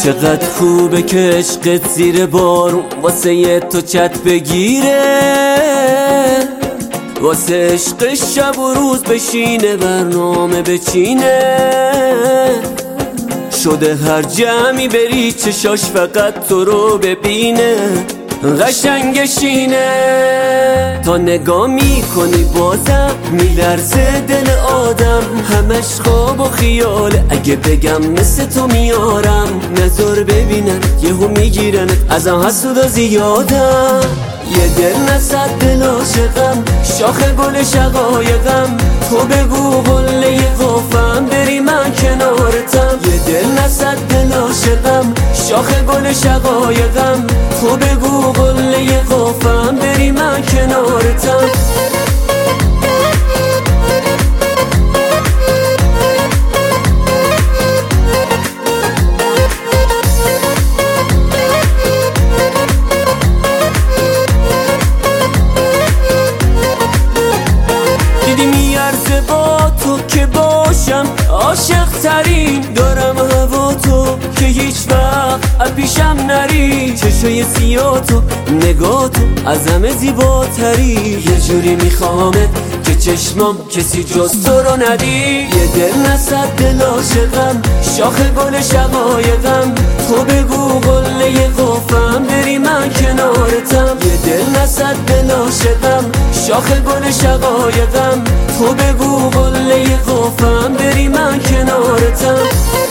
چقدر خوبه که عشقت زیر بارون واسه تو چت بگیره، واسه عشق شب و روز بشینه برنامه بچینه. شده هر جمعی بری چشاش فقط تو رو ببینه، قشنگشینه. تا نگاه میکنی بازم میلرزه دل آدم، همش خواب و خیاله. اگه بگم مثل تو میارم نظر ببینن یهو میگیرنت، ازم حسود و زیادم. یه دل نصد دل عاشقم، شاخ گل شقایقم. تو بگو قله قافم بری من کنارتم. یه دل نصد دل عاشقم، شاخ گل شقایقم. تو بگو قله قافم بری من کنارتم. دیدی میارزه با تو که باشم عاشق ترین، دارم هوا تو که هیچ وقت پیشم نری. چشای سیاه تو نگاه تو از همه زیباتری، یه جوری میخوامت که چشمام کسی جز تو رو ندی. یه دل نصد دل عاشقم، شاخ گل شقایقم. تو بگو قله قافم بری من کنارتم. یه دل نصد دل عاشقم، شاخ گل شقایقم. تو بگو قله قافم بری من کنارتم.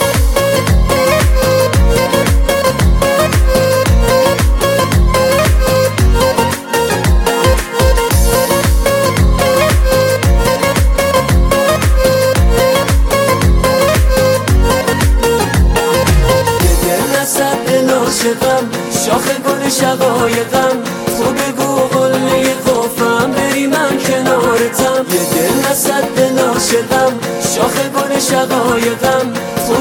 عاشقم، شاخ گل شقایقم. تو بگو قله قافم بری من کنارتم. یه دل نصد دل عاشقم، شاخ گل شقایقم. تو